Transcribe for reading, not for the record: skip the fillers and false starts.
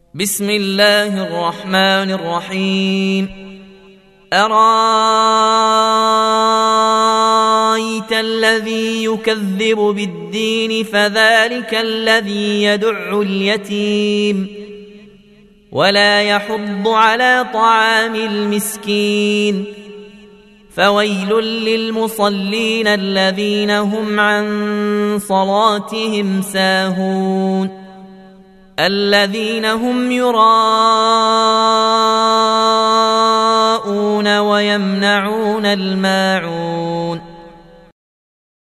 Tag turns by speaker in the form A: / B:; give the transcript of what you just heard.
A: بسم الله الرحمن الرحيم. أرأيت الذي يكذب بالدين فذلك الذي يدع اليتيم ولا يحض على طعام المسكين فويل للمصلين الذين هم عن صلاتهم ساهون الذين هم يراءون ويمنعون الماعون